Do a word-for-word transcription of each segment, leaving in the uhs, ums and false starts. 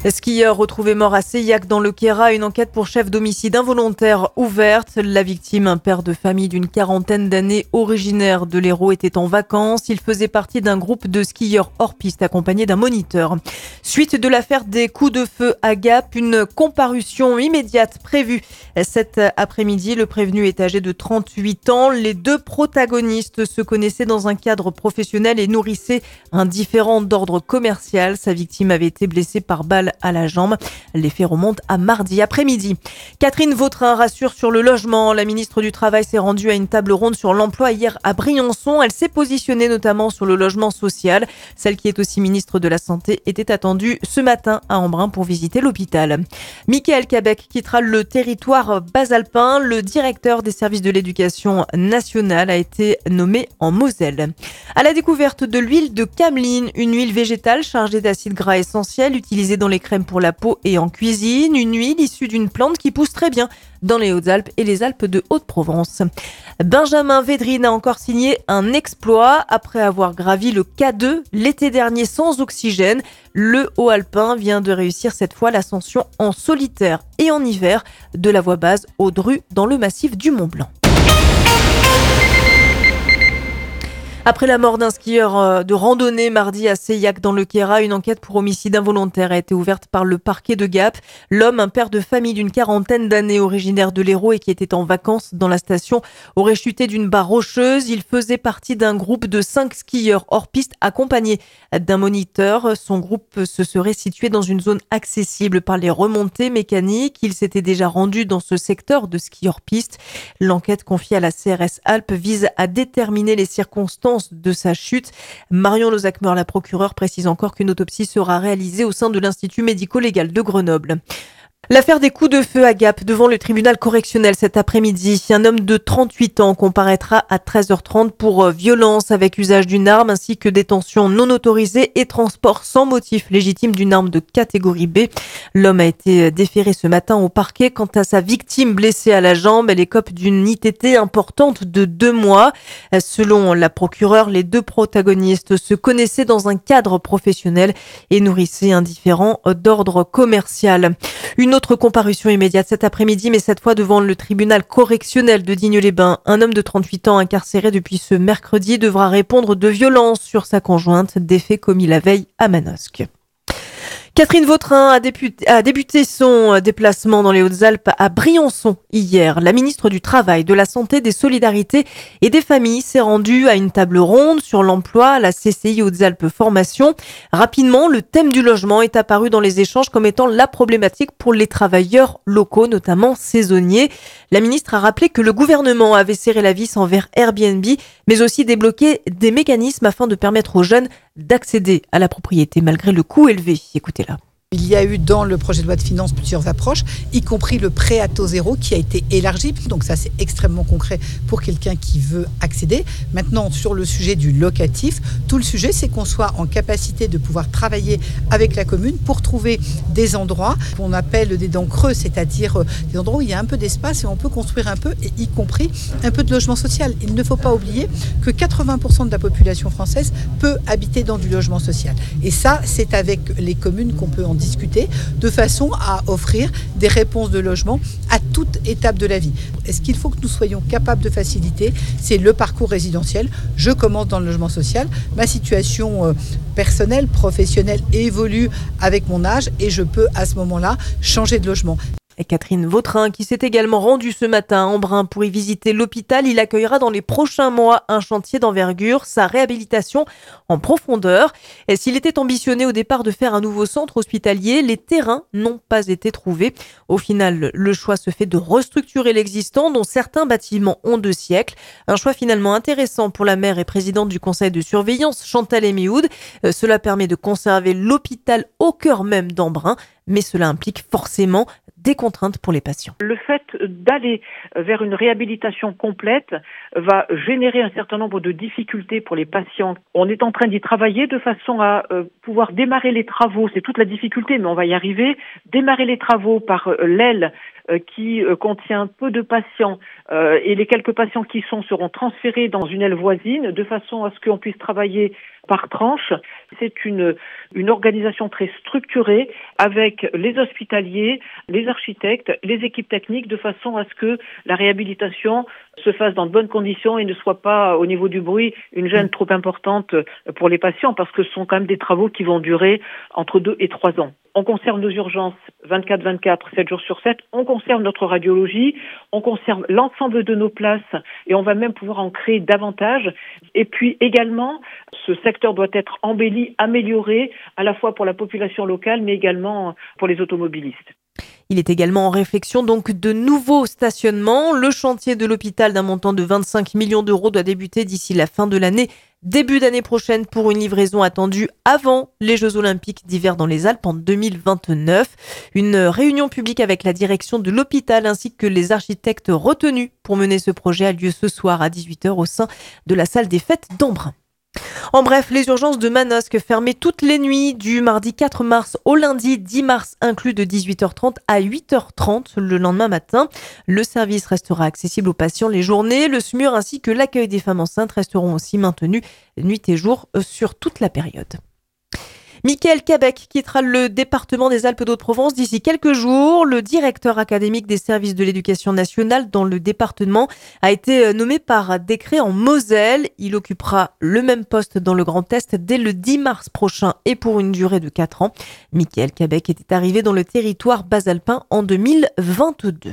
Skieur retrouvé mort à Seillac dans le Queyras, une enquête pour chef d'homicide involontaire ouverte. La victime, un père de famille d'une quarantaine d'années originaire de l'Hérault, était en vacances. Il faisait partie d'un groupe de skieurs hors piste accompagné d'un moniteur. Suite de l'affaire des coups de feu à Gap, une comparution immédiate prévue cet après-midi. Le prévenu est âgé de trente-huit ans. Les deux protagonistes se connaissaient dans un cadre professionnel et nourrissaient un différend d'ordre commercial. Sa victime avait été blessée par balle à la jambe. Les faits remontent à mardi après-midi. Catherine Vautrin rassure sur le logement. La ministre du Travail s'est rendue à une table ronde sur l'emploi hier à Briançon. Elle s'est positionnée notamment sur le logement social. Celle qui est aussi ministre de la Santé était attendue ce matin à Embrun pour visiter l'hôpital. Mickaël Quebec quittera le territoire basalpin. Le directeur des services de l'éducation nationale a été nommé en Moselle. À la découverte de l'huile de cameline, une huile végétale chargée d'acides gras essentiels utilisée dans les crèmes pour la peau et en cuisine. Une huile issue d'une plante qui pousse très bien dans les Hautes-Alpes et les Alpes de Haute-Provence. Benjamin Védrine a encore signé un exploit après avoir gravi le K deux l'été dernier sans oxygène. Le Haut-Alpin vient de réussir cette fois l'ascension en solitaire et en hiver de la voie base aux Drues dans le massif du Mont-Blanc. Après la mort d'un skieur de randonnée mardi à Seillac dans le Queyras, une enquête pour homicide involontaire a été ouverte par le parquet de Gap. L'homme, un père de famille d'une quarantaine d'années originaire de l'Hérault et qui était en vacances dans la station, aurait chuté d'une barre rocheuse. Il faisait partie d'un groupe de cinq skieurs hors piste accompagnés d'un moniteur. Son groupe se serait situé dans une zone accessible par les remontées mécaniques. Il s'était déjà rendu dans ce secteur de ski hors piste. L'enquête confiée à la C R S Alpes vise à déterminer les circonstances de sa chute. Marion Lozac-Meur, la procureure, précise encore qu'une autopsie sera réalisée au sein de l'Institut médico-légal de Grenoble. L'affaire des coups de feu à Gap devant le tribunal correctionnel cet après-midi. Un homme de trente-huit ans comparaîtra à treize heures trente pour violence avec usage d'une arme ainsi que détention non autorisée et transport sans motif légitime d'une arme de catégorie B. L'homme a été déféré ce matin au parquet. Quant à sa victime blessée à la jambe, elle écope d'une I T T importante de deux mois. Selon la procureure, les deux protagonistes se connaissaient dans un cadre professionnel et nourrissaient un différend d'ordre commercial. Une autre comparution immédiate cet après-midi, mais cette fois devant le tribunal correctionnel de Digne-les-Bains. Un homme de trente-huit ans incarcéré depuis ce mercredi devra répondre de violences sur sa conjointe, des faits commis la veille à Manosque. Catherine Vautrin a débuté, a débuté son déplacement dans les Hautes-Alpes à Briançon hier. La ministre du Travail, de la Santé, des Solidarités et des Familles s'est rendue à une table ronde sur l'emploi à la C C I Hautes-Alpes Formation. Rapidement, le thème du logement est apparu dans les échanges comme étant la problématique pour les travailleurs locaux, notamment saisonniers. La ministre a rappelé que le gouvernement avait serré la vis envers Airbnb, mais aussi débloqué des mécanismes afin de permettre aux jeunes d'accéder à la propriété malgré le coût élevé. Écoutez-la. Il y a eu dans le projet de loi de finances plusieurs approches, y compris le prêt à taux zéro qui a été élargi. Donc ça, c'est extrêmement concret pour quelqu'un qui veut accéder. Maintenant, sur le sujet du locatif, tout le sujet, c'est qu'on soit en capacité de pouvoir travailler avec la commune pour trouver des endroits qu'on appelle des dents creux, c'est-à-dire des endroits où il y a un peu d'espace et on peut construire un peu, et y compris un peu de logement social. Il ne faut pas oublier que quatre-vingts pour cent de la population française peut habiter dans du logement social. Et ça, c'est avec les communes qu'on peut en discuter de façon à offrir des réponses de logement à toute étape de la vie. Et ce qu'il faut que nous soyons capables de faciliter, c'est le parcours résidentiel. Je commence dans le logement social, ma situation personnelle, professionnelle évolue avec mon âge et je peux à ce moment-là changer de logement. Et Catherine Vautrin, qui s'est également rendue ce matin à Embrun pour y visiter l'hôpital. Il accueillera dans les prochains mois un chantier d'envergure, sa réhabilitation en profondeur. Et s'il était ambitionné au départ de faire un nouveau centre hospitalier, les terrains n'ont pas été trouvés. Au final, le choix se fait de restructurer l'existant, dont certains bâtiments ont deux siècles. Un choix finalement intéressant pour la maire et présidente du conseil de surveillance, Chantal Éméhoud. Euh, cela permet de conserver l'hôpital au cœur même d'Embrun, mais cela implique forcément des contraintes pour les patients. Le fait d'aller vers une réhabilitation complète va générer un certain nombre de difficultés pour les patients. On est en train d'y travailler de façon à euh, pouvoir démarrer les travaux. C'est toute la difficulté, mais on va y arriver. Démarrer les travaux par euh, l'aile euh, qui euh, contient peu de patients euh, et les quelques patients qui sont seront transférés dans une aile voisine de façon à ce qu'on puisse travailler par tranche. C'est une, une organisation très structurée avec les hospitaliers, les architectes, les équipes techniques, de façon à ce que la réhabilitation se fasse dans de bonnes conditions et ne soit pas, au niveau du bruit, une gêne trop importante pour les patients, parce que ce sont quand même des travaux qui vont durer entre deux et trois ans. On conserve nos urgences vingt-quatre vingt-quatre, sept jours sur sept. On conserve notre radiologie. On conserve l'ensemble de nos places et on va même pouvoir en créer davantage. Et puis également, ce secteur doit être embelli, amélioré, à la fois pour la population locale, mais également pour les automobilistes. Il est également en réflexion donc de nouveaux stationnements. Le chantier de l'hôpital d'un montant de vingt-cinq millions d'euros doit débuter d'ici la fin de l'année, début d'année prochaine, pour une livraison attendue avant les Jeux Olympiques d'hiver dans les Alpes en deux mille vingt-neuf. Une réunion publique avec la direction de l'hôpital ainsi que les architectes retenus pour mener ce projet a lieu ce soir à dix-huit heures au sein de la salle des fêtes d'Embrun. En bref, les urgences de Manosque fermées toutes les nuits du mardi quatre mars au lundi dix mars inclus de dix-huit heures trente à huit heures trente le lendemain matin. Le service restera accessible aux patients les journées. Le S M U R ainsi que l'accueil des femmes enceintes resteront aussi maintenus nuit et jour sur toute la période. Mickaël Cabec quittera le département des Alpes d'Haute-Provence d'ici quelques jours. Le directeur académique des services de l'éducation nationale dans le département a été nommé par décret en Moselle. Il occupera le même poste dans le Grand Est dès le dix mars prochain et pour une durée de quatre ans. Mickaël Cabec était arrivé dans le territoire basalpin en deux mille vingt-deux.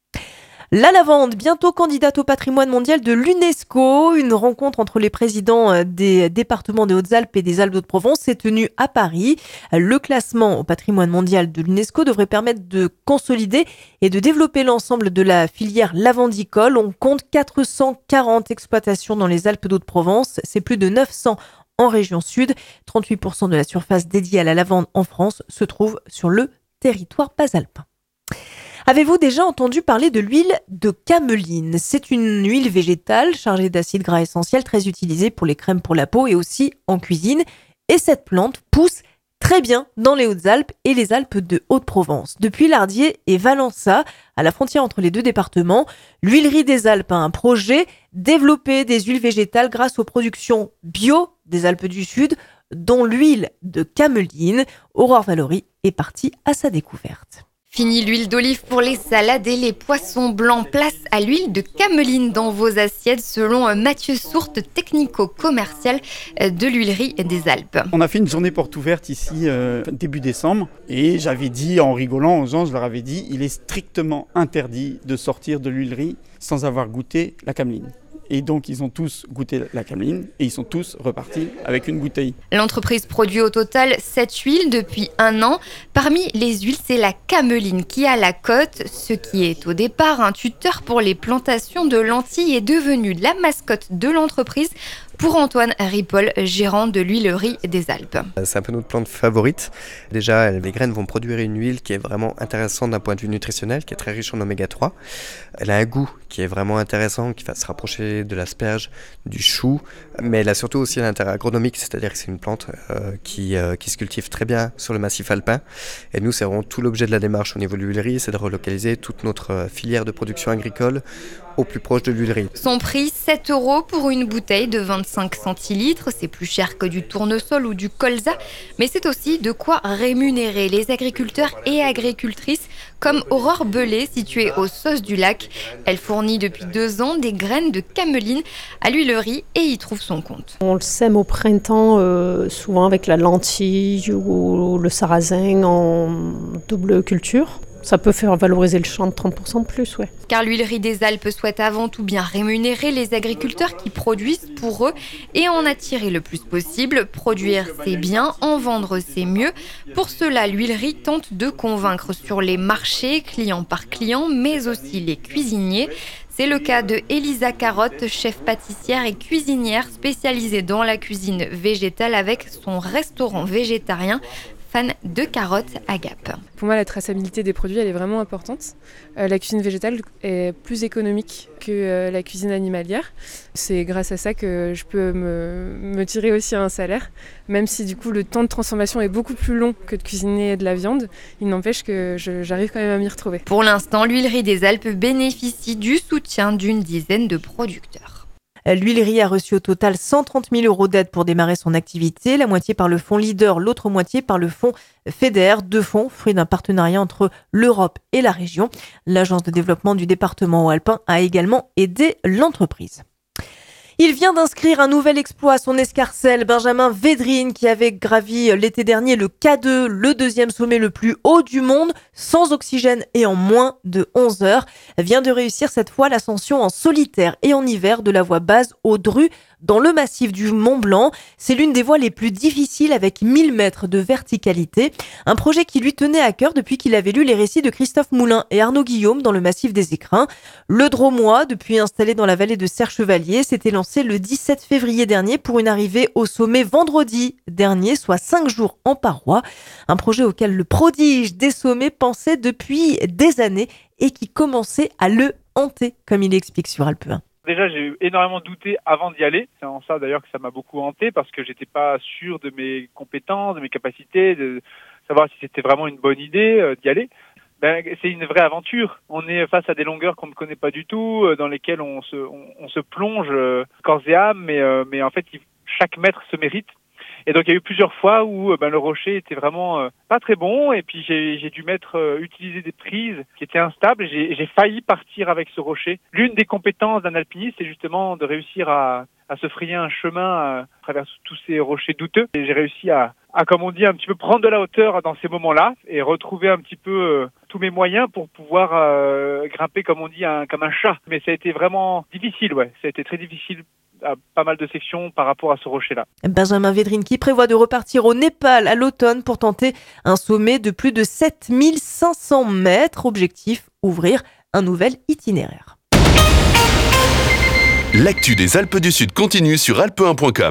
La lavande, bientôt candidate au patrimoine mondial de l'UNESCO. Une rencontre entre les présidents des départements des Hautes-Alpes et des Alpes d'Haute-Provence s'est tenue à Paris. Le classement au patrimoine mondial de l'UNESCO devrait permettre de consolider et de développer l'ensemble de la filière lavandicole. On compte quatre cent quarante exploitations dans les Alpes d'Haute-Provence. C'est plus de neuf cents en région sud. trente-huit pour cent de la surface dédiée à la lavande en France se trouve sur le territoire basalpin. Avez-vous déjà entendu parler de l'huile de cameline ? C'est une huile végétale chargée d'acides gras essentiels très utilisée pour les crèmes pour la peau et aussi en cuisine. Et cette plante pousse très bien dans les Hautes-Alpes et les Alpes de Haute-Provence. Depuis Lardier et Valençay, à la frontière entre les deux départements, l'huilerie des Alpes a un projet, développer des huiles végétales grâce aux productions bio des Alpes du Sud, dont l'huile de cameline. Aurore Valory est partie à sa découverte. Fini l'huile d'olive pour les salades et les poissons blancs. Place à l'huile de cameline dans vos assiettes selon Mathieu Sourte, technico-commercial de l'huilerie des Alpes. On a fait une journée porte ouverte ici euh, début décembre et j'avais dit en rigolant aux gens, je leur avais dit, il est strictement interdit de sortir de l'huilerie sans avoir goûté la cameline. Et donc, ils ont tous goûté la cameline et ils sont tous repartis avec une bouteille. L'entreprise produit au total sept huiles depuis un an. Parmi les huiles, c'est la cameline qui a la cote. Ce qui est au départ un tuteur pour les plantations de lentilles est devenu la mascotte de l'entreprise. Pour Antoine Ripoll, gérant de l'huilerie des Alpes. C'est un peu notre plante favorite. Déjà, les graines vont produire une huile qui est vraiment intéressante d'un point de vue nutritionnel, qui est très riche en oméga trois. Elle a un goût qui est vraiment intéressant, qui va se rapprocher de l'asperge, du chou, mais elle a surtout aussi un intérêt agronomique, c'est-à-dire que c'est une plante euh, qui, euh, qui se cultive très bien sur le massif alpin. Et nous, c'est vraiment tout l'objet de la démarche au niveau de l'huilerie, c'est de relocaliser toute notre filière de production agricole au plus proche de l'huilerie. Son prix, sept euros pour une bouteille de vingt-cinq centilitres. C'est plus cher que du tournesol ou du colza, mais c'est aussi de quoi rémunérer les agriculteurs et agricultrices comme Aurore Belay, située au Sauce du Lac. Elle fournit depuis deux ans des graines de cameline à l'huilerie et y trouve son compte. On le sème au printemps, euh, souvent avec la lentille ou le sarrasin en double culture. Ça peut faire valoriser le champ de trente pour cent de plus, ouais. Car l'huilerie des Alpes souhaite avant tout bien rémunérer les agriculteurs qui produisent pour eux et en attirer le plus possible. Produire, c'est bien, en vendre, c'est mieux. Pour cela, l'huilerie tente de convaincre sur les marchés, client par client, mais aussi les cuisiniers. C'est le cas de Elisa Carotte, chef pâtissière et cuisinière spécialisée dans la cuisine végétale avec son restaurant végétarien fan de carottes à Gap. Pour moi, la traçabilité des produits, elle est vraiment importante. Euh, la cuisine végétale est plus économique que euh, la cuisine animalière. C'est grâce à ça que je peux me, me tirer aussi un salaire, même si du coup le temps de transformation est beaucoup plus long que de cuisiner de la viande. Il n'empêche que je, j'arrive quand même à m'y retrouver. Pour l'instant, l'huilerie des Alpes bénéficie du soutien d'une dizaine de producteurs. L'huilerie a reçu au total cent trente mille euros d'aide pour démarrer son activité, la moitié par le fonds Leader, l'autre moitié par le fonds FEDER, deux fonds fruits d'un partenariat entre l'Europe et la région. L'agence de développement du département haut-alpin a également aidé l'entreprise. Il vient d'inscrire un nouvel exploit à son escarcelle. Benjamin Védrine, qui avait gravi l'été dernier le K deux, le deuxième sommet le plus haut du monde, sans oxygène et en moins de onze heures, vient de réussir cette fois l'ascension en solitaire et en hiver de la voie base au Dru, dans le massif du Mont Blanc. C'est l'une des voies les plus difficiles avec mille mètres de verticalité. Un projet qui lui tenait à cœur depuis qu'il avait lu les récits de Christophe Moulin et Arnaud Guillaume dans le massif des Écrins. Le Dromois, depuis installé dans la vallée de Serre-Chevalier, s'était lancé le dix-sept février dernier pour une arrivée au sommet vendredi dernier, soit cinq jours en paroi. Un projet auquel le prodige des sommets pensait depuis des années et qui commençait à le hanter, comme il explique sur Alpe un. Déjà, j'ai énormément douté avant d'y aller. C'est en ça d'ailleurs que ça m'a beaucoup hanté parce que j'étais pas sûr de mes compétences, de mes capacités, de savoir si c'était vraiment une bonne idée euh, d'y aller. Ben, c'est une vraie aventure. On est face à des longueurs qu'on ne connaît pas du tout, euh, dans lesquelles on se, on, on se plonge euh, corps et âme, mais, euh, mais en fait, il, chaque mètre se mérite. Et donc il y a eu plusieurs fois où ben, le rocher était vraiment euh, pas très bon et puis j'ai, j'ai dû mettre euh, utiliser des prises qui étaient instables et j'ai, j'ai failli partir avec ce rocher. L'une des compétences d'un alpiniste, c'est justement de réussir à, à se frayer un chemin à travers tous ces rochers douteux. Et j'ai réussi à, à, comme on dit, un petit peu prendre de la hauteur dans ces moments-là et retrouver un petit peu euh, tous mes moyens pour pouvoir euh, grimper, comme on dit, un, comme un chat. Mais ça a été vraiment difficile, ouais. Ça a été très difficile à pas mal de sections par rapport à ce rocher-là. Benjamin Védrine qui prévoit de repartir au Népal à l'automne pour tenter un sommet de plus de sept mille cinq cents mètres. Objectif, ouvrir un nouvel itinéraire. L'actu des Alpes du Sud continue sur alpe un point com.